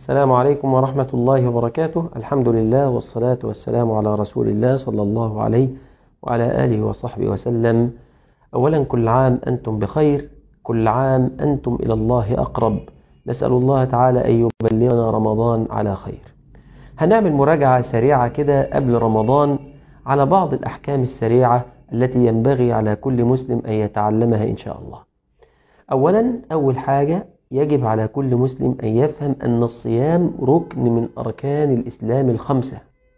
السلام عليكم ورحمة الله وبركاته. الحمد لله والصلاة والسلام على رسول الله صلى الله عليه وعلى آله وصحبه وسلم. أولا كل عام أنتم بخير، كل عام أنتم إلى الله أقرب. نسأل الله تعالى أن يبلغنا رمضان على خير. هنعمل مراجعة سريعة كده قبل رمضان على بعض الأحكام السريعة التي ينبغي على كل مسلم أن يتعلمها إن شاء الله. أول حاجة يجب على كل مسلم أن يفهم أن الصيام ركن من أركان الإسلام الخمسة،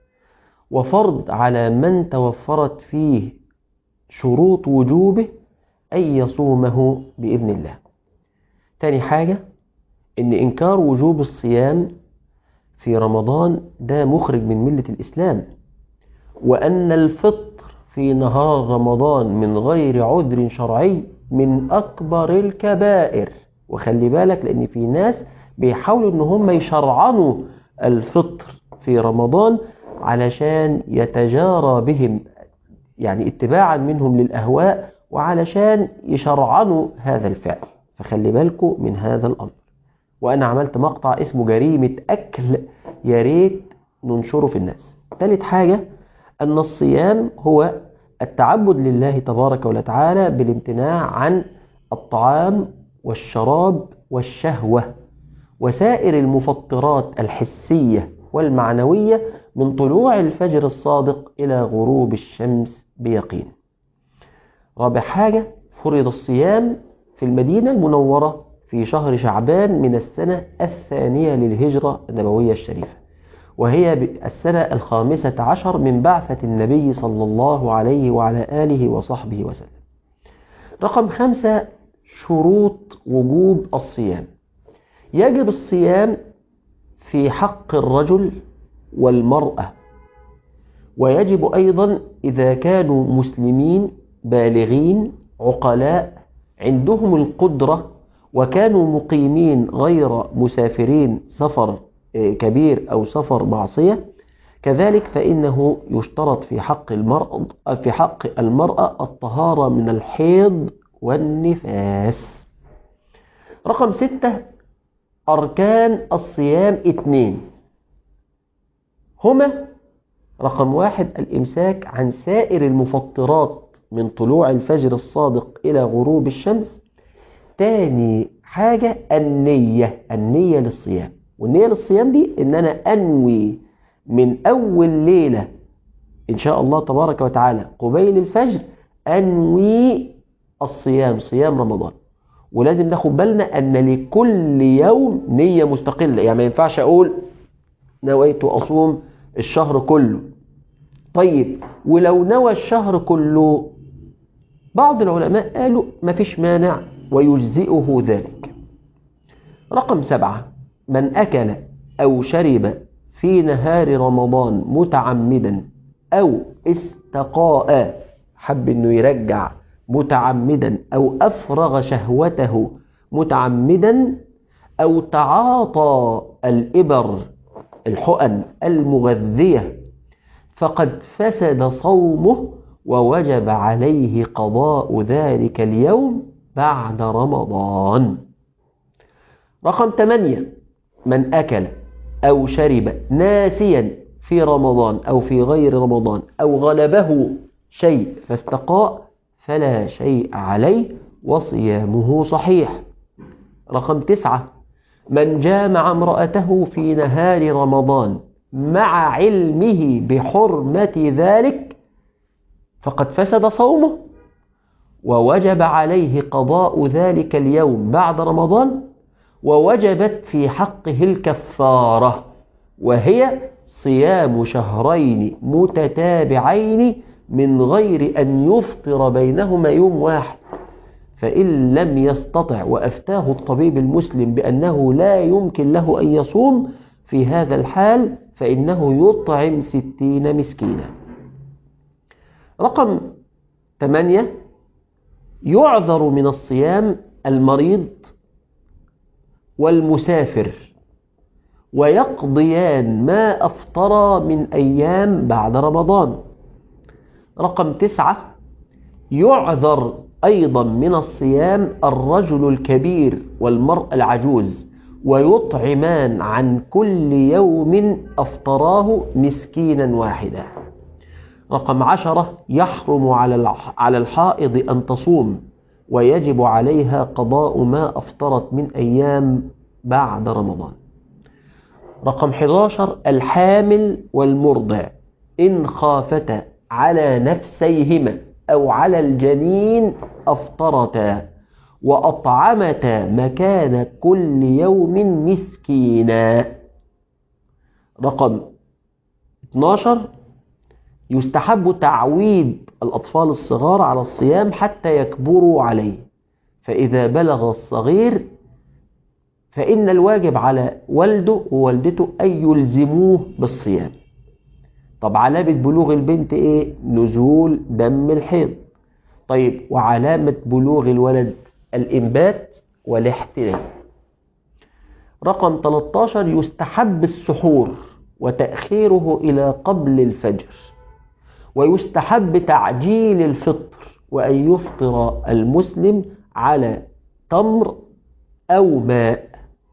وفرض على من توفرت فيه شروط وجوبه أن يصومه بإذن الله. تاني حاجة إن إنكار وجوب الصيام في رمضان ده مخرج من ملة الإسلام، وأن الفطر في نهار رمضان من غير عذر شرعي من أكبر الكبائر. وخلي بالك لأن في ناس بيحاولوا إن هم يشرعنوا الفطر في رمضان علشان يتجارى بهم، يعني اتباعا منهم للأهواء، وعلشان يشرعنوا هذا الفعل. فخلي بالكم من هذا الأمر. وأنا عملت مقطع اسمه جريمة أكل، يا ريت ننشره في الناس. ثالث حاجة أن الصيام هو التعبد لله تبارك وتعالى بالامتناع عن الطعام والشراب والشهوة وسائر المفطرات الحسية والمعنوية من طلوع الفجر الصادق إلى غروب الشمس بيقين. رابع حاجة فرض الصيام في المدينة المنورة في شهر شعبان من السنة الثانية للهجرة النبوية الشريفة، وهي السنة 15 من بعثة النبي صلى الله عليه وعلى آله وصحبه وسلم. رقم 5 شروط وجوب الصيام. يجب الصيام في حق الرجل والمرأة، ويجب أيضا إذا كانوا مسلمين بالغين عقلاء عندهم القدرة وكانوا مقيمين غير مسافرين سفر كبير أو سفر معصية. كذلك فإنه يشترط في حق المرأة الطهارة من الحيض والنفاس. رقم 6 أركان الصيام 2 هما: رقم 1 الإمساك عن سائر المفطرات من طلوع الفجر الصادق إلى غروب الشمس. تاني حاجة النية للصيام. والنية للصيام دي إن أنا أنوي من أول ليلة إن شاء الله تبارك وتعالى قبيل الفجر أنوي الصيام، صيام رمضان. ولازم ناخد بالنا أن لكل يوم نية مستقلة، يعني ما ينفعش أقول نويت أصوم الشهر كله. طيب ولو نوى الشهر كله، بعض العلماء قالوا ما فيش مانع ويجزئه ذلك. رقم 7 من أكل أو شرب في نهار رمضان متعمدا أو استقاء، حب أنه يرجع متعمدا، أو أفرغ شهوته متعمدا، أو تعاطى الإبر الحقن المغذية، فقد فسد صومه ووجب عليه قضاء ذلك اليوم بعد رمضان. رقم 8 من أكل أو شرب ناسيا في رمضان أو في غير رمضان أو غلبه شيء فاستقاء فلا شيء عليه وصيامه صحيح. رقم 9 من جامع امرأته في نهار رمضان مع علمه بحرمة ذلك فقد فسد صومه ووجب عليه قضاء ذلك اليوم بعد رمضان، ووجبت في حقه الكفارة، وهي صيام شهرين متتابعين من غير أن يفطر بينهما يوم واحد. فإن لم يستطع وأفتاه الطبيب المسلم بأنه لا يمكن له أن يصوم في هذا الحال فإنه يطعم 60 مسكينا. رقم 8 يعذر من الصيام المريض والمسافر، ويقضيان ما أفطر من أيام بعد رمضان. رقم 9 يعذر أيضا من الصيام الرجل الكبير والمرأة العجوز، ويطعمان عن كل يوم أفطراه مسكينا واحدا. رقم 10: يحرم على الحائض أن تصوم، ويجب عليها قضاء ما أفطرت من أيام بعد رمضان. رقم 11: الحامل والمرضع إن خافتا على نفسيهما أو على الجنين أفطرتا وأطعمتا مكان كل يوم مسكينا. رقم 12: يستحب تعويد الأطفال الصغار على الصيام حتى يكبروا عليه، فإذا بلغ الصغير فإن الواجب على والده ووالدته أن يلزموه بالصيام. طب علامة بلوغ البنت إيه؟ نزول دم الحيض. طيب وعلامة بلوغ الولد الإنبات والاحتلام. رقم 13: يستحب السحور وتأخيره إلى قبل الفجر، ويستحب تعجيل الفطر، وأن يفطر المسلم على تمر أو ماء.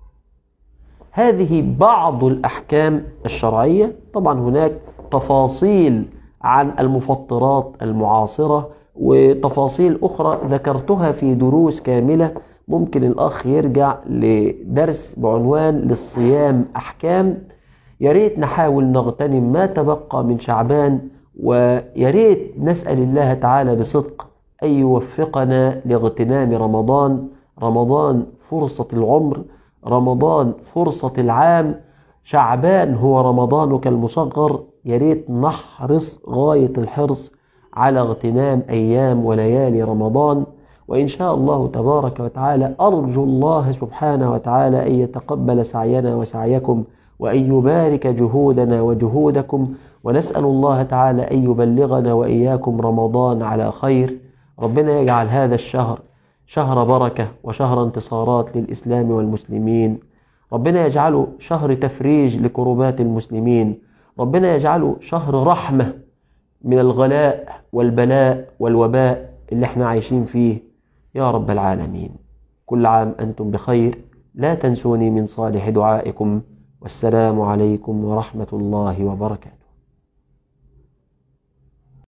هذه بعض الأحكام الشرعية. طبعا هناك تفاصيل عن المفطرات المعاصرة وتفاصيل أخرى ذكرتها في دروس كاملة، ممكن الأخ يرجع لدرس بعنوان للصيام أحكام. ياريت نحاول نغتنم ما تبقى من شعبان، وياريت نسأل الله تعالى بصدق أن يوفقنا لاغتنام رمضان. رمضان فرصة العمر، رمضان فرصة العام، شعبان هو رمضانك المصغر. ياريت نحرص غاية الحرص على اغتنام أيام وليالي رمضان، وإن شاء الله تبارك وتعالى أرجو الله سبحانه وتعالى أن يتقبل سعينا وسعيكم، وأن يبارك جهودنا وجهودكم، ونسأل الله تعالى أن يبلغنا وإياكم رمضان على خير. ربنا يجعل هذا الشهر شهر بركة وشهر انتصارات للإسلام والمسلمين. ربنا يجعله شهر تفريج لكربات المسلمين. ربنا يجعله شهر رحمة من الغلاء والبلاء والوباء اللي احنا عايشين فيه يا رب العالمين. كل عام أنتم بخير، لا تنسوني من صالح دعائكم، والسلام عليكم ورحمة الله وبركاته.